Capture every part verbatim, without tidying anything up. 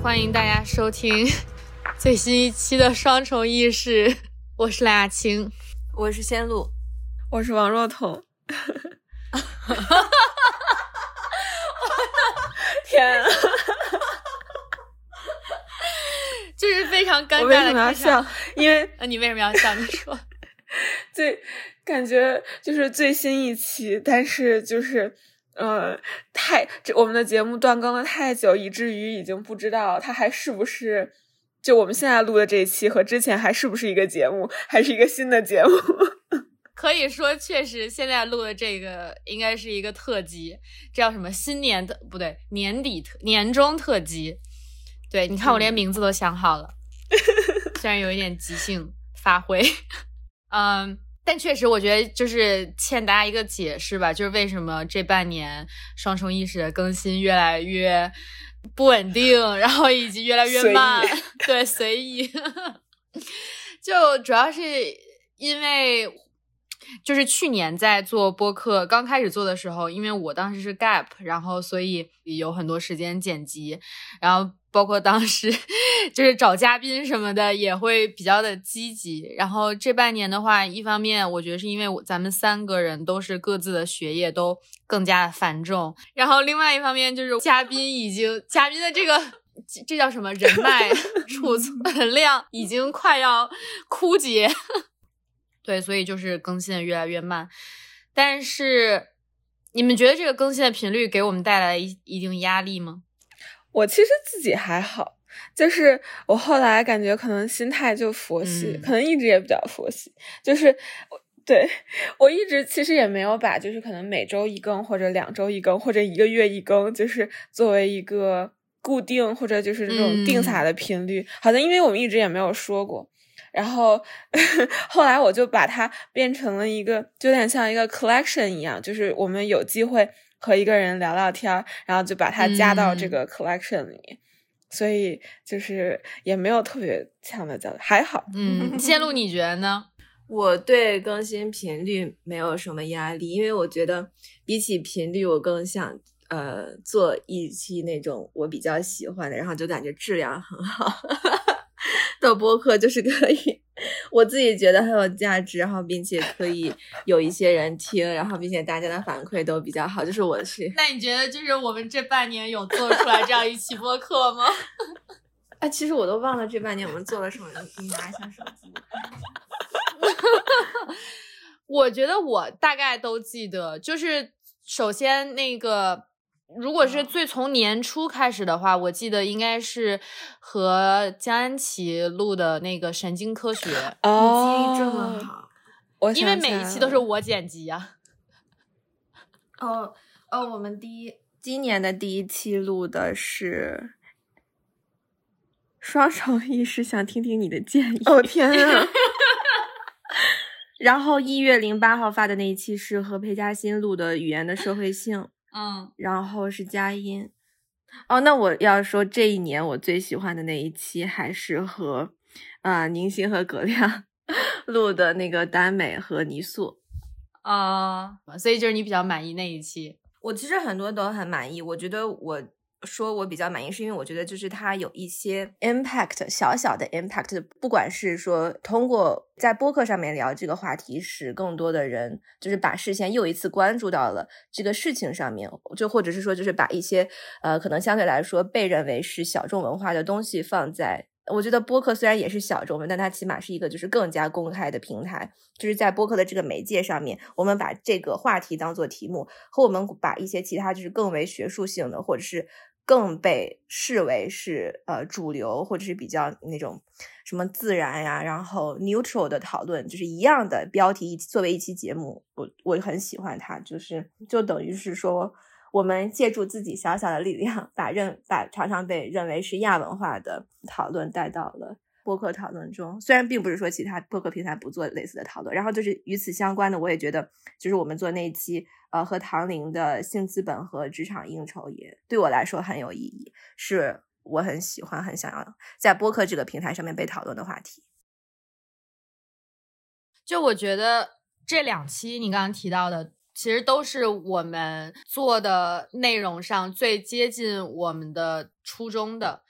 欢迎大家收听最新一期的双重意识，我是蓝雅青， 我是仙露， 我是王若彤。天啊， 就是非常尴尬的开场。 我为什么要笑？因为呃，你为什么要笑？你说。 最感觉就是最新一期，但是就是呃，太这我们的节目断更了太久，以至于已经不知道它还是不是就我们现在录的这一期和之前还是不是一个节目，还是一个新的节目。 可以说确实现在录的这个应该是一个特辑，这叫什么新年的不对年底特年终特辑。对，你看我连名字都想好了。虽然有一点即兴发挥。嗯，但确实我觉得就是欠大家一个解释吧，就是为什么这半年双重意识的更新越来越不稳定，然后以及越来越慢。对，随意。就主要是因为就是去年在做播客刚开始做的时候，因为我当时是 gap， 然后所以有很多时间剪辑，然后包括当时就是找嘉宾什么的也会比较的积极。然后这半年的话，一方面我觉得是因为我咱们三个人都是各自的学业都更加的繁重，然后另外一方面就是嘉宾已经嘉宾的这个这叫什么人脉储存量已经快要枯竭。对，所以就是更新的越来越慢。但是你们觉得这个更新的频率给我们带来一一定压力吗？ 我其实自己还好，就是我后来感觉可能心态就佛系、嗯、可能一直也比较佛系，就是对我一直其实也没有把就是可能每周一更或者两周一更或者一个月一更就是作为一个固定或者就是这种定下的频率、嗯、好像因为我们一直也没有说过。然后后来我就把它变成了一个就有点像一个 collection 一样，就是我们有机会和一个人聊聊天，然后就把它加到这个 collection 里、嗯、所以就是也没有特别强的交流，还好。 嗯，仙露你觉得呢？ 我对更新频率没有什么压力，因为我觉得比起频率我更想呃做一期那种我比较喜欢的，然后就感觉质量很好的播客，就是可以我自己觉得很有价值，然后并且可以有一些人听，然后并且大家的反馈都比较好，就是我是。 那你觉得就是我们这半年有做出来这样一期播客吗？ 哎，其实我都忘了这半年我们做了什么，你拿一下手机。 我觉得我大概都记得，就是首先那个如果是最从年初开始的话、哦、我记得应该是和江安琪录的那个神经科学。 哦， 记忆这么好， 我因为每一期都是我剪辑啊。 哦哦，我们第一今年的第一期录的是双重意识，想听听你的建议。 哦天啊！ 然后一月零八号发的那一期是和裴嘉欣录的语言的社会性。 嗯， 然后是佳音。哦，那我要说这一年我最喜欢的那一期还是和啊、呃、宁馨和葛亮录的那个耽美和泥塑啊、呃，所以就是你比较满意那一期。 我其实很多都很满意，我觉得我说我比较满意是因为我觉得就是它有一些 impact， 小小的 impact， 不管是说通过在播客上面聊这个话题使更多的人就是把视线又一次关注到了这个事情上面，就或者是说就是把一些呃可能相对来说被认为是小众文化的东西放在，我觉得播客虽然也是小众，但它起码是一个就是更加公开的平台，就是在播客的这个媒介上面，我们把这个话题当做题目，和我们把一些其他就是更为学术性的或者是更被视为是呃主流或者是比较那种什么自然呀，然后 neutral 的讨论，就是一样的标题作为一期节目，我我很喜欢它，就是就等于是说我们借助自己小小的力量，把认把常常被认为是亚文化的讨论带到了播客讨论中，虽然并不是说其他播客平台不做类似的讨论。然后就是与此相关的，我也觉得就是我们做那一期呃和唐玲的性资本和职场应酬也对我来说很有意义，是我很喜欢很想要在播客这个平台上面被讨论的话题。 就我觉得这两期你刚刚提到的其实都是我们做的内容上最接近我们的初衷的，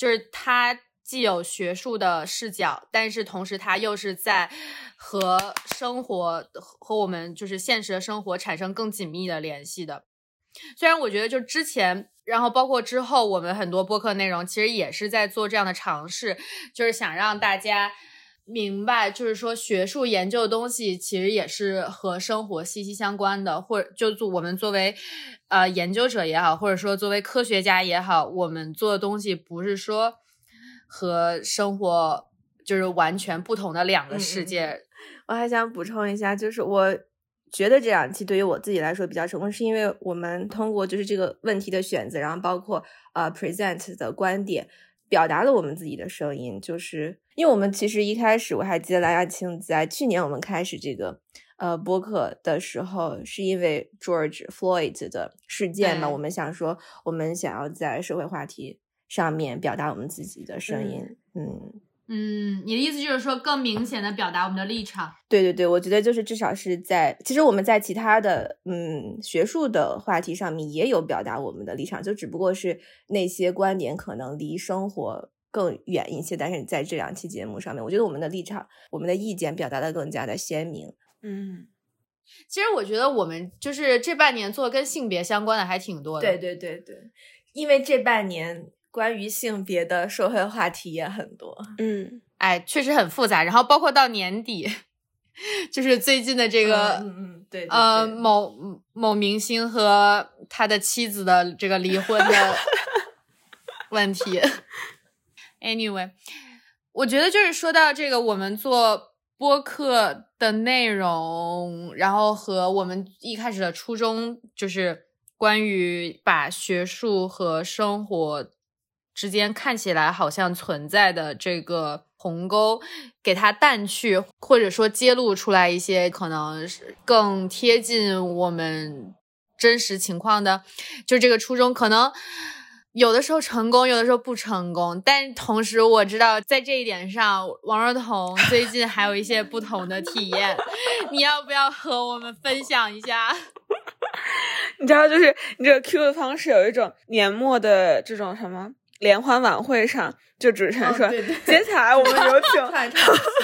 就是它既有学术的视角，但是同时它又是在和生活和我们就是现实的生活产生更紧密的联系的。虽然我觉得就之前然后包括之后我们很多播客内容其实也是在做这样的尝试，就是想让大家明白，就是说学术研究的东西其实也是和生活息息相关的，或者就我们作为呃研究者也好，或者说作为科学家也好，我们做的东西不是说和生活就是完全不同的两个世界。 嗯嗯，我还想补充一下，就是我觉得这两期对于我自己来说比较成功，是因为我们通过就是这个问题的选择，然后包括呃 present 的观点，表达了我们自己的声音。就是因为我们其实一开始我还记得蓝亚青在去年我们开始这个呃播客的时候，是因为 George Floyd 的事件嘛，我们想说我们想要在社会话题上面表达我们自己的声音。嗯嗯嗯，你的意思就是说更明显的表达我们的立场？ 对对对，我觉得就是至少是在其实我们在其他的嗯学术的话题上面也有表达我们的立场，就只不过是那些观点可能离生活更远一些，但是在这两期节目上面，我觉得我们的立场我们的意见表达的更加的鲜明。 嗯， 其实我觉得我们就是这半年做跟性别相关的还挺多的。 对对对对，因为这半年关于性别的社会话题也很多。 嗯， 哎，确实很复杂。然后包括到年底，就是最近的这个， 嗯嗯，对, 对, 对， 呃，某某明星和他的妻子的这个离婚的问题。Anyway， 我觉得就是说到这个，我们做播客的内容，然后和我们一开始的初衷，就是关于把学术和生活之间看起来好像存在的这个鸿沟给它淡去，或者说揭露出来一些可能是更贴近我们真实情况的，就这个初衷可能有的时候成功，有的时候不成功，但同时我知道在这一点上王若彤最近还有一些不同的体验。你要不要和我们分享一下？ 你知道就是你这个 Q 的方式有一种年末的这种什么联欢晚会上，就主持人说、哦、 对对接下来我们有请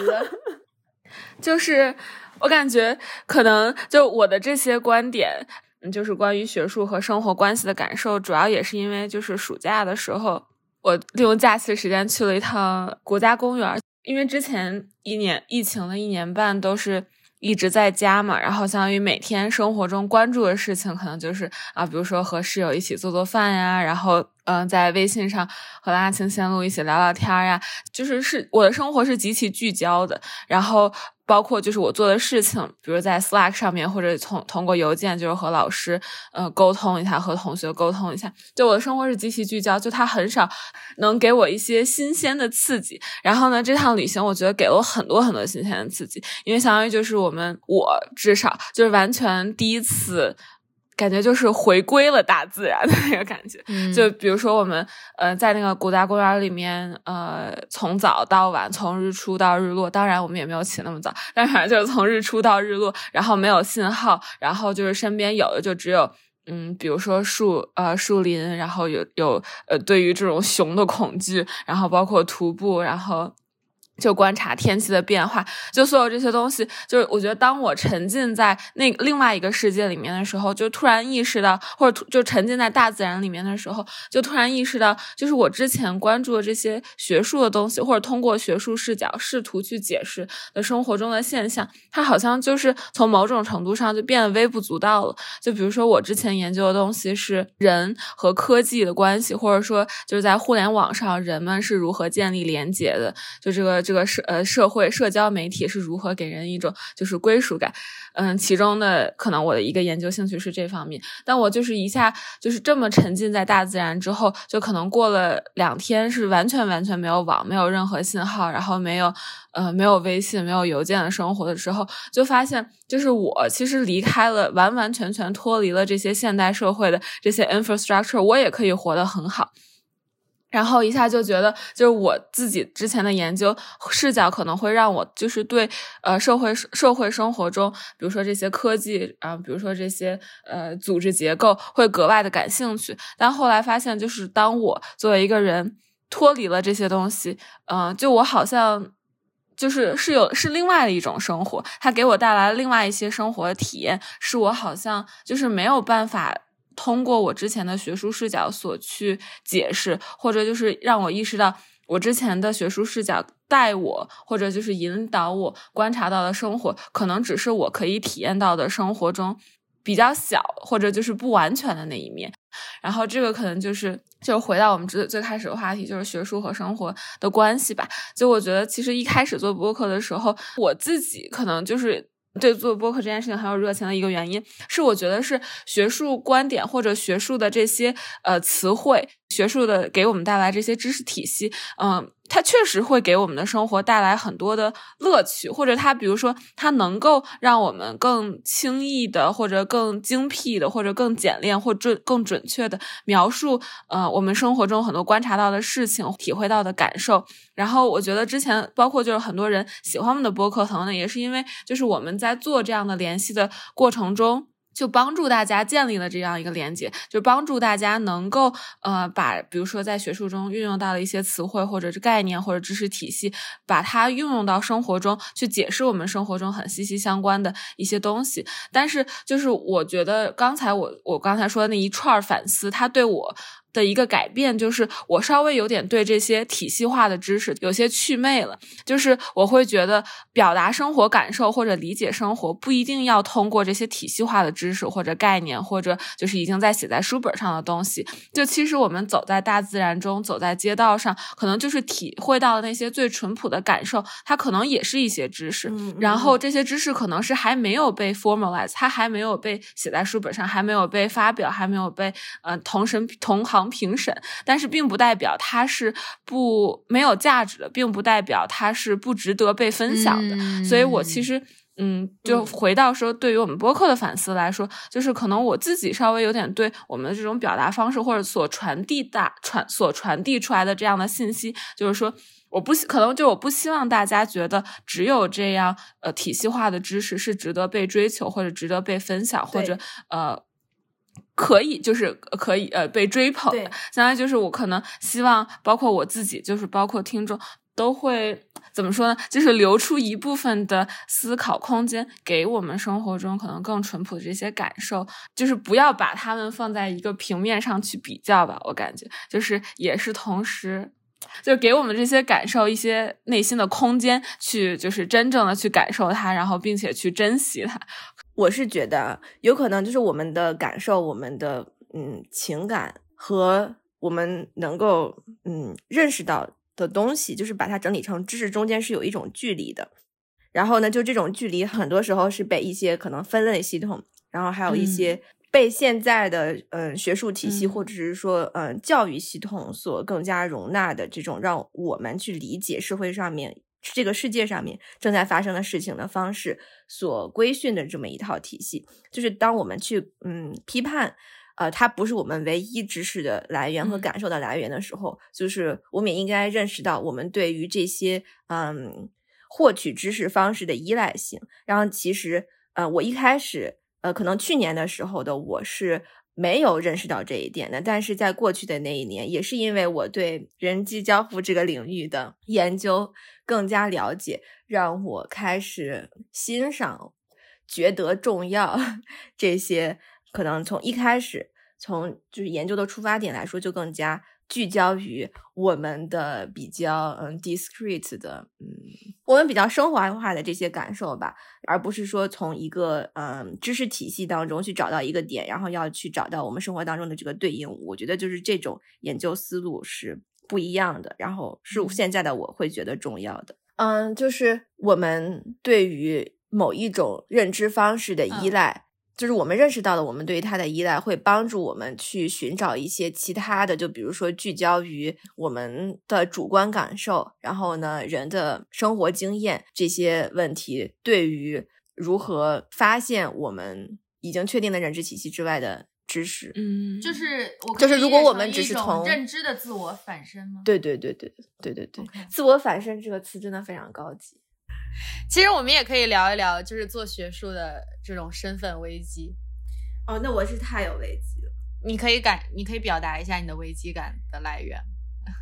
就是我感觉可能就我的这些观点就是关于学术和生活关系的感受，主要也是因为就是暑假的时候我利用假期的时间去了一趟国家公园，因为之前一年疫情的一年半都是一直在家嘛，然后相当于每天生活中关注的事情可能就是啊，比如说和室友一起做做饭呀，然后嗯、呃，在微信上和拉青线路一起聊聊天呀，就是是我的生活是极其聚焦的，然后包括就是我做的事情，比如在 Slack 上面或者通通过邮件就是和老师呃沟通一下，和同学沟通一下，就我的生活是极其聚焦，就它很少能给我一些新鲜的刺激。然后呢，这趟旅行我觉得给了我很多很多新鲜的刺激，因为相当于就是我们我至少就是完全第一次感觉就是回归了大自然的那个感觉、嗯、就比如说我们呃在那个国家公园里面呃从早到晚，从日出到日落，当然我们也没有起那么早，但反正就是从日出到日落，然后没有信号，然后就是身边有的就只有嗯，比如说树呃树林，然后有有呃对于这种熊的恐惧，然后包括徒步，然后就观察天气的变化，就所有这些东西，就是我觉得当我沉浸在那另外一个世界里面的时候，就突然意识到，或者就沉浸在大自然里面的时候，就突然意识到，就是我之前关注的这些学术的东西，或者通过学术视角试图去解释的生活中的现象，它好像就是从某种程度上就变得微不足道了。就比如说我之前研究的东西是人和科技的关系，或者说就是在互联网上人们是如何建立连结的，就这个这个社呃社会社交媒体是如何给人一种就是归属感，嗯，其中的可能我的一个研究兴趣是这方面，但我就是一下就是这么沉浸在大自然之后，就可能过了两天是完全完全没有网，没有任何信号，然后没有呃没有微信，没有邮件的生活的时候，就发现就是我其实离开了，完完全全脱离了这些现代社会的这些 infrastructure， 我也可以活得很好。然后一下就觉得就是我自己之前的研究视角可能会让我就是对呃社会社会生活中比如说这些科技啊、呃，比如说这些呃组织结构会格外的感兴趣，但后来发现就是当我作为一个人脱离了这些东西，嗯、呃，就我好像就是是有是另外的一种生活，它给我带来了另外一些生活的体验，是我好像就是没有办法通过我之前的学术视角所去解释，或者就是让我意识到我之前的学术视角带我或者就是引导我观察到的生活，可能只是我可以体验到的生活中比较小或者就是不完全的那一面。然后这个可能就是就是回到我们最最开始的话题，就是学术和生活的关系吧。就我觉得其实一开始做播客的时候，我自己可能就是对做播客这件事情很有热情的一个原因，是我觉得是学术观点或者学术的这些呃词汇，学术的给我们带来这些知识体系，嗯、呃，它确实会给我们的生活带来很多的乐趣，或者它比如说它能够让我们更轻易的或者更精辟的或者更简练或准更准确的描述呃我们生活中很多观察到的事情，体会到的感受。然后我觉得之前包括就是很多人喜欢我们的播客，可能也是因为就是我们在做这样的联系的过程中，就帮助大家建立了这样一个连接，就帮助大家能够呃把比如说在学术中运用到的一些词汇或者是概念或者知识体系，把它运用到生活中去解释我们生活中很息息相关的一些东西。但是就是我觉得刚才我我刚才说的那一串反思，它对我的一个改变就是我稍微有点对这些体系化的知识有些祛魅了，就是我会觉得表达生活感受或者理解生活不一定要通过这些体系化的知识或者概念或者就是已经在写在书本上的东西，就其实我们走在大自然中，走在街道上，可能就是体会到那些最淳朴的感受，它可能也是一些知识、嗯、然后这些知识可能是还没有被 formalize， 它还没有被写在书本上，还没有被发表，还没有被呃同审同行评审，但是并不代表它是不没有价值的，并不代表它是不值得被分享的、嗯、所以我其实嗯，就回到说对于我们播客的反思来说、嗯、就是可能我自己稍微有点对我们的这种表达方式或者所传递大传所传递出来的这样的信息，就是说我不可能就我不希望大家觉得只有这样呃体系化的知识是值得被追求或者值得被分享或者呃可以就是可以呃被追捧的，相当于就是我可能希望包括我自己就是包括听众都会怎么说呢，就是留出一部分的思考空间给我们生活中可能更淳朴的这些感受，就是不要把它们放在一个平面上去比较吧，我感觉就是也是同时就是给我们这些感受一些内心的空间去就是真正的去感受它，然后并且去珍惜它。 我是觉得有可能就是我们的感受，我们的嗯情感和我们能够嗯认识到的东西，就是把它整理成知识中间是有一种距离的。然后呢，就这种距离很多时候是被一些可能分类系统，然后还有一些被现在的嗯学术体系、嗯、或者是说嗯教育系统所更加容纳的这种让我们去理解社会上面这个世界上面正在发生的事情的方式所规训的这么一套体系。就是当我们去嗯批判呃它不是我们唯一知识的来源和感受的来源的时候、嗯、就是我们也应该认识到我们对于这些嗯获取知识方式的依赖性。然后其实呃我一开始呃可能去年的时候的我是没有认识到这一点的，但是在过去的那一年，也是因为我对人机交互这个领域的研究更加了解，让我开始欣赏觉得重要这些可能从一开始从就是研究的出发点来说就更加聚焦于我们的比较嗯 discrete 的嗯我们比较生活化的这些感受吧，而不是说从一个嗯知识体系当中去找到一个点，然后要去找到我们生活当中的这个对应物。我觉得就是这种研究思路是不一样的，然后是现在的我会觉得重要的。嗯，就是我们对于某一种认知方式的依赖、嗯就是我们认识到了我们对于它的依赖会帮助我们去寻找一些其他的，就比如说聚焦于我们的主观感受，然后呢人的生活经验这些问题，对于如何发现我们已经确定的认知体系之外的知识。 嗯，就是我就是如果我们只是从认知的自我反身吗？ 对对对对对对对、 okay. 自我反身这个词真的非常高级。 其实我们也可以聊一聊就是做学术的这种身份危机。 哦，那我是太有危机了。 你可以感你可以表达一下你的危机感的来源。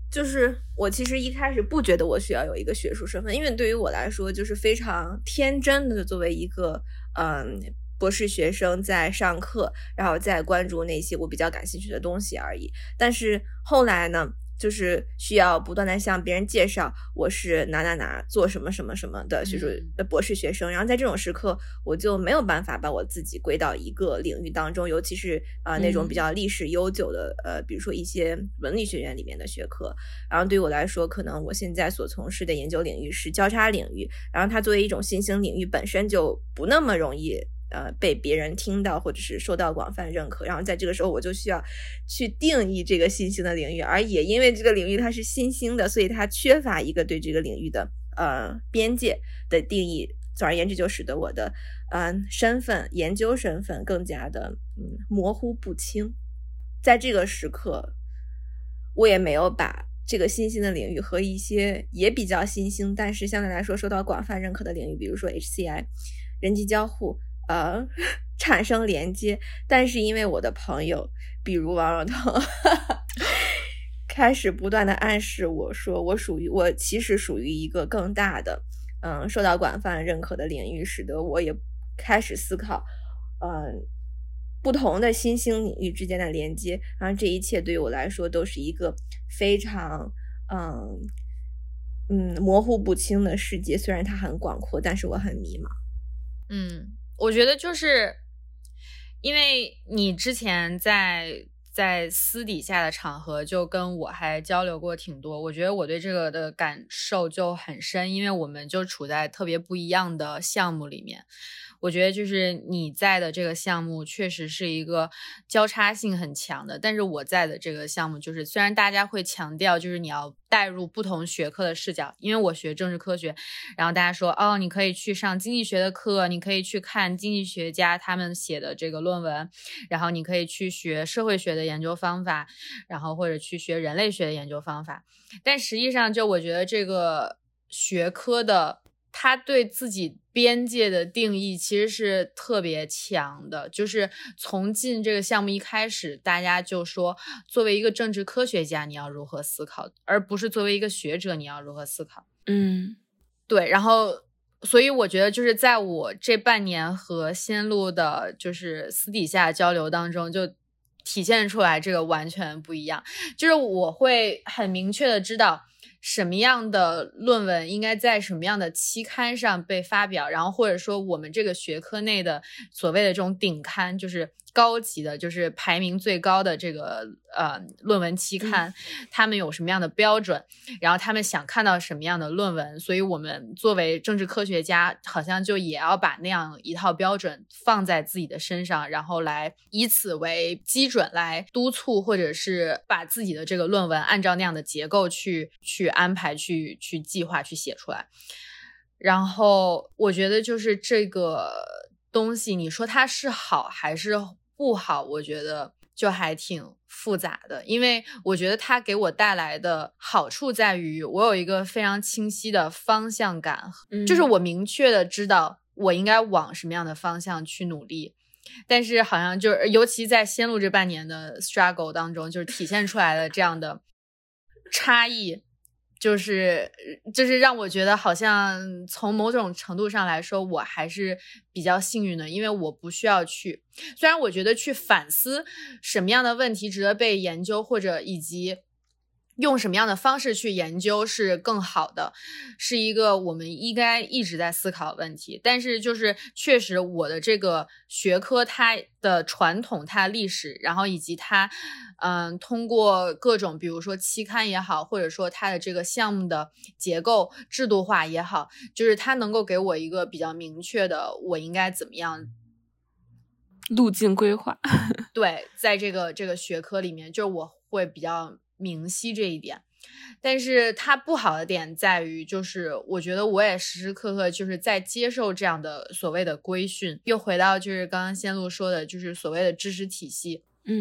就是我其实一开始不觉得我需要有一个学术身份，因为对于我来说就是非常天真的作为一个嗯博士学生在上课，然后再关注那些我比较感兴趣的东西而已。但是后来呢，就是需要不断的向别人介绍我是哪哪哪做什么什么什么的学术的博士学生，然后在这种时刻我就没有办法把我自己归到一个领域当中，尤其是啊、呃、那种比较历史悠久的呃比如说一些文理学院里面的学科。然后对于我来说，可能我现在所从事的研究领域是交叉领域，然后它作为一种新兴领域本身就不那么容易呃，被别人听到或者是受到广泛认可，然后在这个时候我就需要去定义这个新兴的领域，而也因为这个领域它是新兴的，所以它缺乏一个对这个领域的呃边界的定义，总而言之就使得我的呃身份研究身份更加的嗯模糊不清。在这个时刻我也没有把这个新兴的领域和一些也比较新兴但是相对来说受到广泛认可的领域，比如说 H C I 人机交互呃，产生连接。但是因为我的朋友比如王若彤开始不断的暗示我说我属于我其实属于一个更大的嗯受到广泛认可的领域，使得我也开始思考嗯不同的新兴领域之间的连接，然后这一切对于我来说都是一个非常嗯嗯模糊不清的世界，虽然它很广阔，但是我很迷茫。 嗯，我觉得就是因为你之前在在私底下的场合就跟我还交流过挺多，我觉得我对这个的感受就很深，因为我们就处在特别不一样的项目里面。我觉得就是你在的这个项目确实是一个交叉性很强的，但是我在的这个项目就是虽然大家会强调就是你要带入不同学科的视角，因为我学政治科学，然后大家说哦，你可以去上经济学的课，你可以去看经济学家他们写的这个论文，然后你可以去学社会学的研究方法，然后或者去学人类学的研究方法。但实际上就我觉得这个学科的他对自己边界的定义其实是特别强的，就是从进这个项目一开始大家就说作为一个政治科学家你要如何思考，而不是作为一个学者你要如何思考。 嗯， 对，然后所以我觉得就是在我这半年和仙路的就是私底下交流当中就体现出来这个完全不一样，就是我会很明确的知道什么样的论文应该在什么样的期刊上被发表，然后或者说我们这个学科内的所谓的这种顶刊，就是高级的，就是排名最高的这个呃论文期刊、嗯、他们有什么样的标准，然后他们想看到什么样的论文，所以我们作为政治科学家好像就也要把那样一套标准放在自己的身上，然后来以此为基准来督促或者是把自己的这个论文按照那样的结构去去安排去去计划去写出来。然后我觉得就是这个东西你说它是好还是不好，我觉得就还挺复杂的，因为我觉得它给我带来的好处在于我有一个非常清晰的方向感、嗯、就是我明确的知道我应该往什么样的方向去努力。但是好像就是尤其在仙路这半年的 struggle 当中就是体现出来了这样的差异，就是就是让我觉得好像从某种程度上来说我还是比较幸运的，因为我不需要去，虽然我觉得去反思什么样的问题值得被研究，或者以及用什么样的方式去研究是更好的，是一个我们应该一直在思考的问题。但是就是确实我的这个学科它的传统它的历史，然后以及它嗯，通过各种比如说期刊也好，或者说它的这个项目的结构制度化也好，就是它能够给我一个比较明确的我应该怎么样路径规划。 对，在这个这个学科里面就是我会比较明晰这一点。但是它不好的点在于就是我觉得我也时时刻刻就是在接受这样的所谓的规训，又回到就是刚刚仙路说的就是所谓的知识体系， 嗯，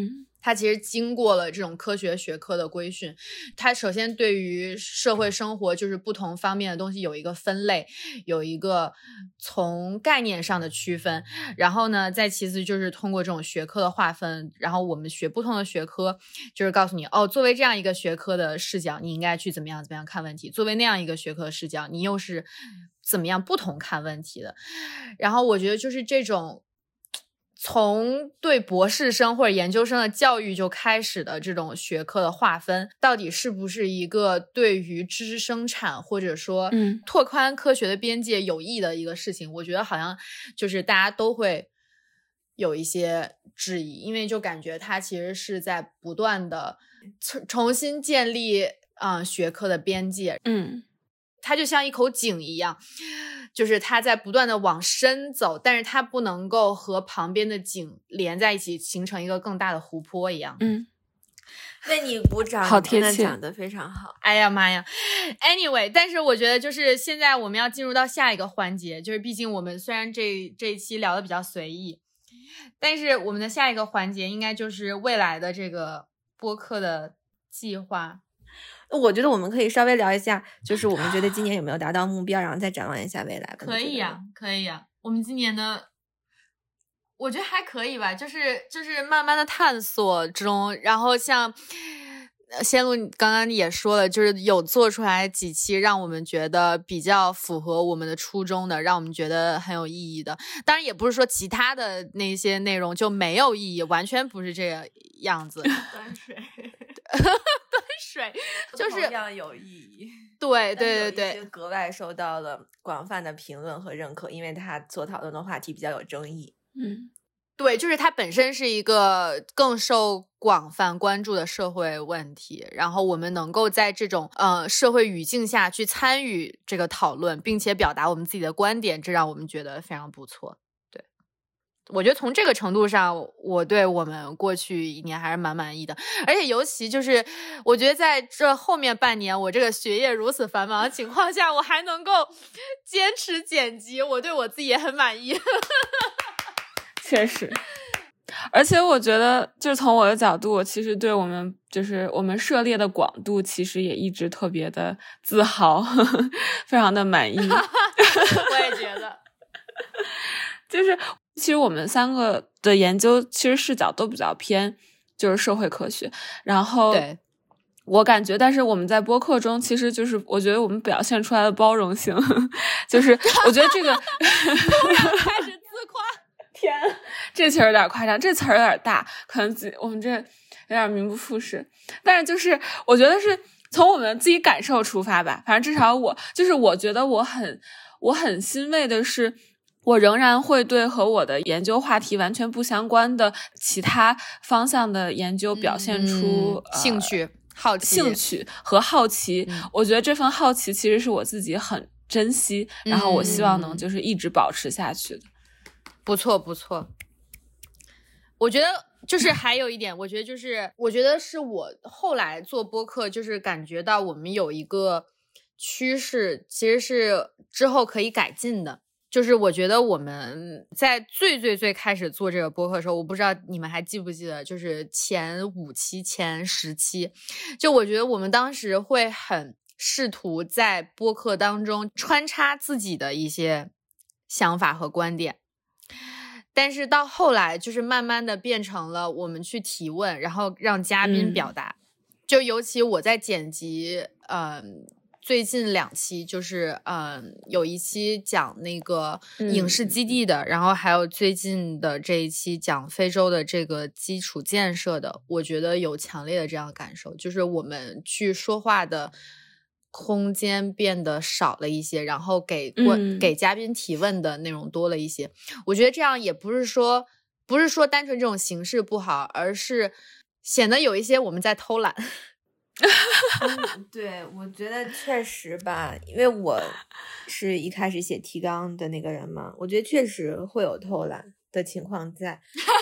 它其实经过了这种科学学科的规训，它首先对于社会生活就是不同方面的东西有一个分类，有一个从概念上的区分，然后呢再其次就是通过这种学科的划分，然后我们学不同的学科就是告诉你，哦，作为这样一个学科的视角你应该去怎么样怎么样看问题，作为那样一个学科的视角你又是怎么样不同看问题的。然后我觉得就是这种从对博士生或者研究生的教育就开始的这种学科的划分，到底是不是一个对于知识生产或者说拓宽科学的边界有益的一个事情，嗯，我觉得好像就是大家都会有一些质疑，因为就感觉它其实是在不断的重新建立嗯、呃、学科的边界， 嗯， 它就像一口井一样，就是它在不断的往深走，但是它不能够和旁边的井连在一起形成一个更大的湖泊一样。 嗯， 为你鼓掌， 好贴切， 真的讲得非常好。 哎呀妈呀 Anyway， 但是我觉得就是现在我们要进入到下一个环节，就是毕竟我们虽然这这一期聊的比较随意，但是我们的下一个环节应该就是未来的这个播客的计划。 我觉得我们可以稍微聊一下，就是我们觉得今年有没有达到目标，然后再展望一下未来。 可以呀、啊，可以呀、啊。我们今年的，我觉得还可以吧，就是就是慢慢的探索中，然后像仙露刚刚也说了，就是有做出来几期让我们觉得比较符合我们的初衷的，让我们觉得很有意义的。当然也不是说其他的那些内容就没有意义，完全不是这个样子。 端水端水就是同样有意义。 对对对对， 格外受到了广泛的评论和认可，因为他所讨论的话题比较有争议。 嗯， 对，就是它本身是一个更受广泛关注的社会问题，然后我们能够在这种呃社会语境下去参与这个讨论，并且表达我们自己的观点，这让我们觉得非常不错。对，我觉得从这个程度上，我对我们过去一年还是蛮满意的，而且尤其就是我觉得在这后面半年，我这个学业如此繁忙的情况下，我还能够坚持剪辑，我对我自己也很满意。 确实，而且我觉得就是从我的角度，我其实对我们就是我们涉猎的广度其实也一直特别的自豪，呵呵，非常的满意。 我也觉得就是其实我们三个的研究其实视角都比较偏就是社会科学，然后对我感觉但是我们在播客中其实就是我觉得我们表现出来的包容性就是我觉得这个突然开始自夸， 天，这词儿有点夸张，这词儿有点大，可能自己我们这有点名不副实，但是就是我觉得是从我们自己感受出发吧，反正至少我就是我觉得我很我很欣慰的是，我仍然会对和我的研究话题完全不相关的其他方向的研究表现出、 嗯、兴趣、呃、好奇兴趣和好奇、嗯、我觉得这份好奇其实是我自己很珍惜、嗯、然后我希望能就是一直保持下去的。 不错不错，我觉得就是还有一点，我觉得就是我觉得是我后来做播客就是感觉到我们有一个趋势其实是之后可以改进的，就是我觉得我们在最最最开始做这个播客的时候，我不知道你们还记不记得，就是前五期前十期，就我觉得我们当时会很试图在播客当中穿插自己的一些想法和观点，但是到后来就是慢慢的变成了我们去提问，然后让嘉宾表达、嗯、就尤其我在剪辑嗯最近两期就是嗯有一期讲那个影视基地的、嗯、然后还有最近的这一期讲非洲的这个基础建设的，我觉得有强烈的这样的感受，就是我们去说话的空间变得少了一些，然后给、嗯、给嘉宾提问的内容多了一些。我觉得这样也不是说不是说单纯这种形式不好，而是显得有一些我们在偷懒。 嗯、对，我觉得确实吧，因为我是一开始写提纲的那个人嘛，我觉得确实会有偷懒的情况在。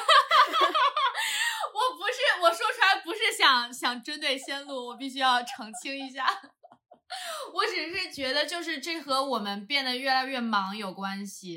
我不是我说出来不是想想针对仙露，我必须要澄清一下。我只是觉得就是这和我们变得越来越忙有关系，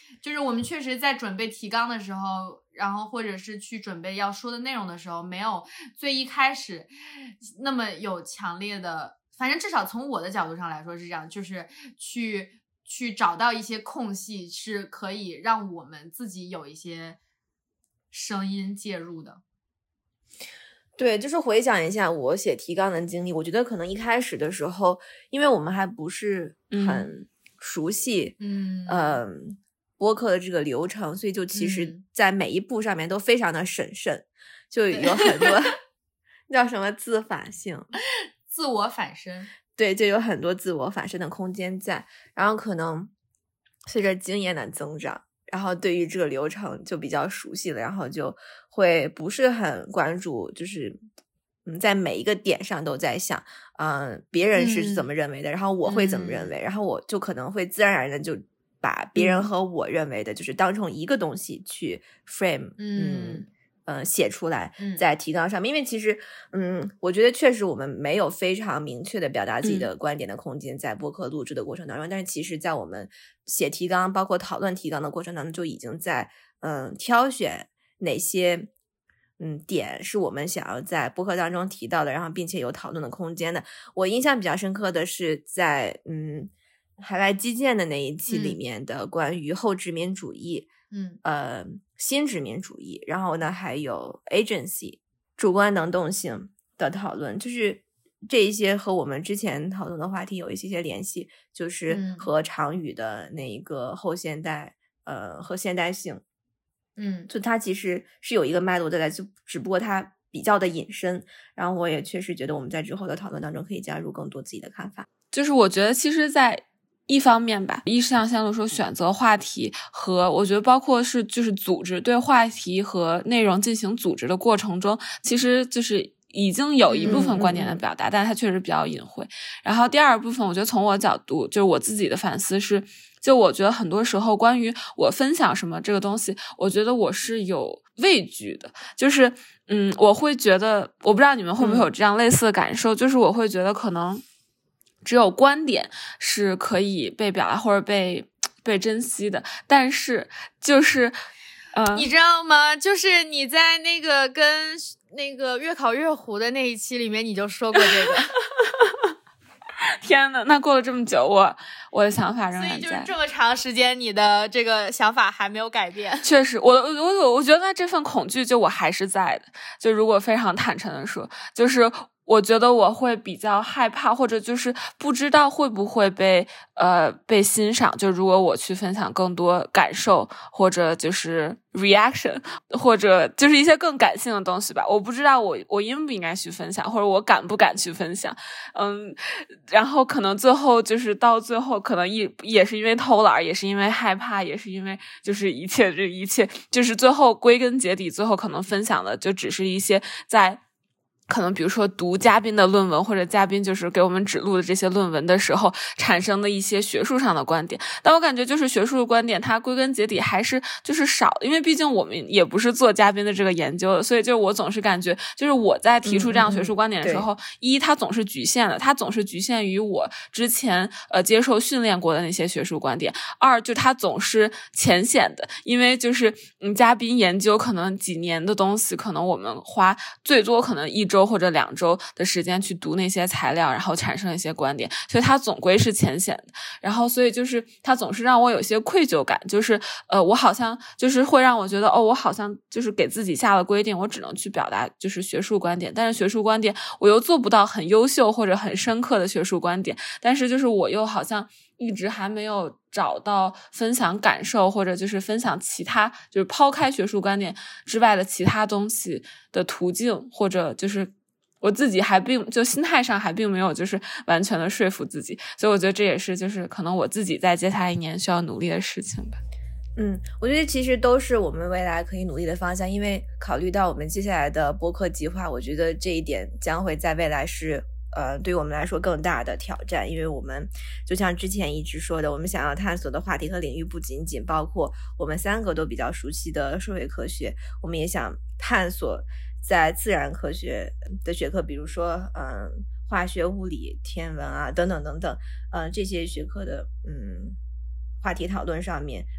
就是我们确实在准备提纲的时候，然后或者是去准备要说的内容的时候，没有最一开始那么有强烈的，反正至少从我的角度上来说是这样，就是去去找到一些空隙，是可以让我们自己有一些声音介入的。 对，就是回想一下我写提纲的经历，我觉得可能一开始的时候，因为我们还不是很熟悉， 嗯， 呃，播客的这个流程，所以就其实在每一步上面都非常的审慎，就有很多叫什么自反性、 自我反身， 对，就有很多自我反身的空间在，然后可能随着经验的增长，然后对于这个流程就比较熟悉了，然后就会不是很关注，就是嗯，在每一个点上都在想，嗯、呃，别人是怎么认为的，嗯、然后我会怎么认为，嗯、然后我就可能会自然而然的就把别人和我认为的，嗯、就是当成一个东西去 frame， 嗯。嗯，写出来在提纲上面，嗯、因为其实，嗯，我觉得确实我们没有非常明确的表达自己的观点的空间，在播客录制的过程当中，嗯、但是其实在我们写提纲，包括讨论提纲的过程当中，就已经在嗯挑选哪些嗯点是我们想要在播客当中提到的，然后并且有讨论的空间的。我印象比较深刻的是在嗯海外基建的那一期里面的关于后殖民主义， 嗯呃。新殖民主义，然后呢还有 agency 主观能动性的讨论，就是这一些和我们之前讨论的话题有一些些联系，就是和常语的那一个后现代、嗯、呃和现代性， 嗯， 就它其实是有一个脉络在，就只不过它比较的隐身，然后我也确实觉得我们在之后的讨论当中可以加入更多自己的看法。 就是我觉得其实在一方面吧，一是像仙露说选择话题和我觉得包括是就是组织对话题和内容进行组织的过程中，其实就是已经有一部分观点的表达，嗯嗯嗯但它确实比较隐晦。然后第二部分我觉得从我角度就是我自己的反思是，就我觉得很多时候关于我分享什么这个东西，我觉得我是有畏惧的，就是嗯，我会觉得我不知道你们会不会有这样类似的感受，嗯、就是我会觉得可能只有观点是可以被表达或者被被珍惜的，但是就是呃， 你知道吗？就是你在那个跟那个月考月湖的那一期里面你就说过这个。 天呐，那过了这么久，我我的想法仍然在。 所以就是这么长时间，你的这个想法还没有改变。 确实，我我我觉得这份恐惧就我还是在的。就如果非常坦诚的说，就是我觉得我会比较害怕，或者就是不知道会不会被呃被欣赏。就如果我去分享更多感受，或者就是 reaction， 或者就是一些更感性的东西吧，我不知道我我应不应该去分享，或者我敢不敢去分享。嗯，然后可能最后就是到最后，可能也也是因为偷懒，也是因为害怕，也是因为就是一切这一切，就是最后归根结底，最后可能分享的就只是一些在。可能比如说读嘉宾的论文，或者嘉宾就是给我们指路的这些论文的时候产生的一些学术上的观点，但我感觉就是学术的观点它归根结底还是就是少，因为毕竟我们也不是做嘉宾的这个研究的，所以就是我总是感觉就是我在提出这样学术观点的时候，嗯嗯一它总是局限的，它总是局限于我之前呃接受训练过的那些学术观点，二就它总是浅显的，因为就是嗯嘉宾研究可能几年的东西，可能我们花最多可能一周或者两周的时间去读那些材料，然后产生一些观点，所以它总归是浅显的。然后所以就是它总是让我有些愧疚感，就是呃我好像就是会让我觉得哦我好像就是给自己下了规定，我只能去表达就是学术观点，但是学术观点我又做不到很优秀或者很深刻的学术观点，但是就是我又好像一直还没有找到分享感受，或者就是分享其他就是抛开学术观点之外的其他东西的途径，或者就是我自己还并就心态上还并没有就是完全的说服自己，所以我觉得这也是就是可能我自己在接下来一年需要努力的事情吧。 嗯，我觉得其实都是我们未来可以努力的方向，因为考虑到我们接下来的播客计划，我觉得这一点将会在未来是呃，对于我们来说更大的挑战，因为我们就像之前一直说的，我们想要探索的话题和领域不仅仅包括我们三个都比较熟悉的社会科学，我们也想探索在自然科学的学科，比如说嗯，化学、物理、天文啊等等等等，呃，这些学科的嗯话题讨论上面，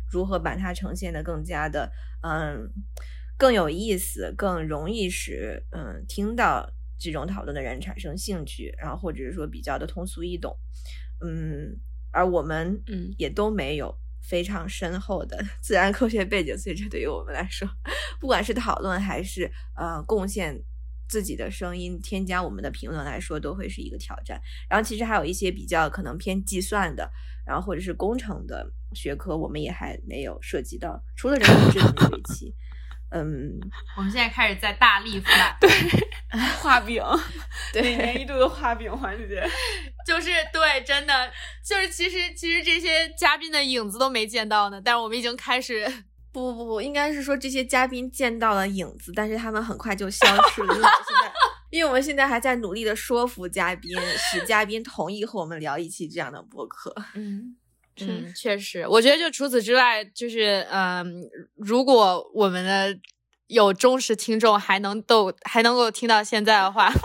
如何把它呈现的更加的嗯更有意思，更容易使嗯听到这种讨论的人产生兴趣，然后或者是说比较的通俗易懂。嗯，而我们嗯也都没有非常深厚的自然科学背景，所以这对于我们来说，不管是讨论还是呃贡献自己的声音，添加我们的评论来说，都会是一个挑战。然后其实还有一些比较可能偏计算的，然后或者是工程的学科，我们也还没有涉及到，除了人工智能这一期。嗯， 我们现在开始在大力发对画饼， 对每年一度的画饼环节， 就是对，真的就是其实其实这些嘉宾的影子都没见到呢，但是我们已经开始不不不，应该是说这些嘉宾见到了影子，但是他们很快就消失了，因为我们现在，因为我们现在还在努力的说服嘉宾，使嘉宾同意和我们聊一期这样的播客。 嗯。 嗯，确实，我觉得就除此之外，就是嗯，如果我们的有忠实听众还能都还能够听到现在的话，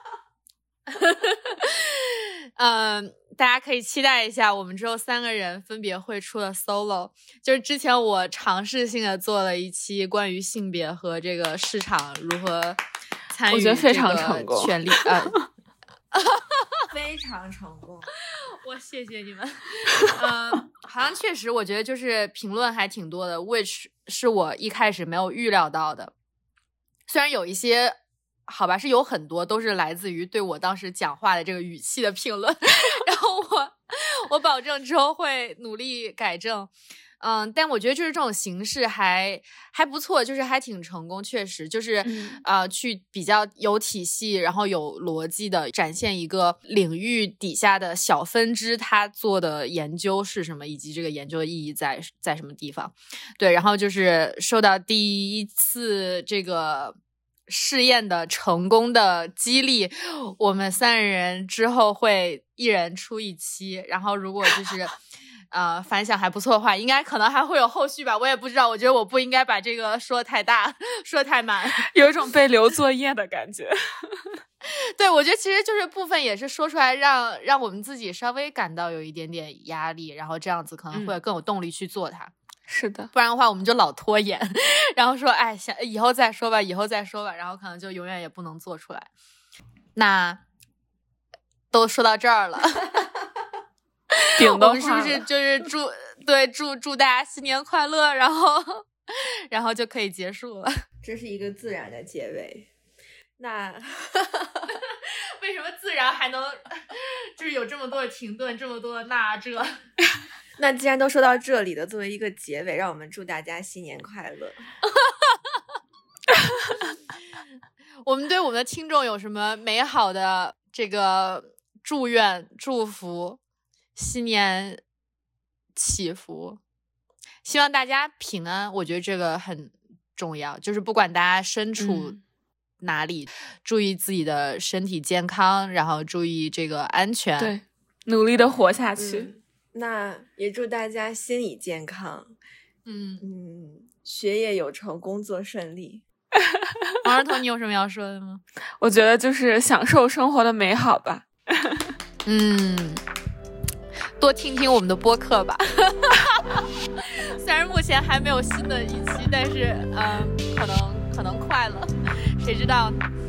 嗯，大家可以期待一下，我们之后三个人分别会出了 solo。就是之前我尝试性的做了一期关于性别和这个市场如何参与， 我觉得非常成功， 权利啊。 非常成功， 我谢谢你们。嗯、呃，好像确实，我觉得就是评论还挺多的 ，which 是我一开始没有预料到的。虽然有一些，好吧，是有很多都是来自于对我当时讲话的这个语气的评论，然后我我保证之后会努力改正。嗯，但我觉得就是这种形式还还不错，就是还挺成功，确实就是、嗯、呃，去比较有体系，然后有逻辑的展现一个领域底下的小分支，他做的研究是什么，以及这个研究的意义在在什么地方。对，然后就是受到第一次这个试验的成功的激励，我们三人之后会一人出一期，然后如果就是呃，反响还不错的话，应该可能还会有后续吧，我也不知道。我觉得我不应该把这个说太大，说太满， 有一种被留作业的感觉。 对，我觉得其实就是部分也是说出来让，让让我们自己稍微感到有一点点压力，然后这样子可能会更有动力去做它。 嗯、是的， 不然的话我们就老拖延，然后说哎，想以后再说吧，以后再说吧，然后可能就永远也不能做出来。那都说到这儿了。 饼都我们是不是就是祝对祝祝大家新年快乐，然后然后就可以结束了？ 这是一个自然的结尾。那为什么自然还能就是有这么多的停顿，这么多的那这？ 那既然都说到这里了，作为一个结尾，让我们祝大家新年快乐。 我们对我们的听众有什么美好的这个祝愿祝福？新年祈福，希望大家平安，我觉得这个很重要，就是不管大家身处哪里、嗯、注意自己的身体健康，然后注意这个安全， 对，努力的活下去、 嗯、那也祝大家心理健康， 嗯嗯，学业有成，工作顺利。 王儿彤，你有什么要说的吗？ 我觉得就是享受生活的美好吧。 嗯，多听听我们的播客吧。虽然目前还没有新的一期，但是嗯，可能可能快了，谁知道呢？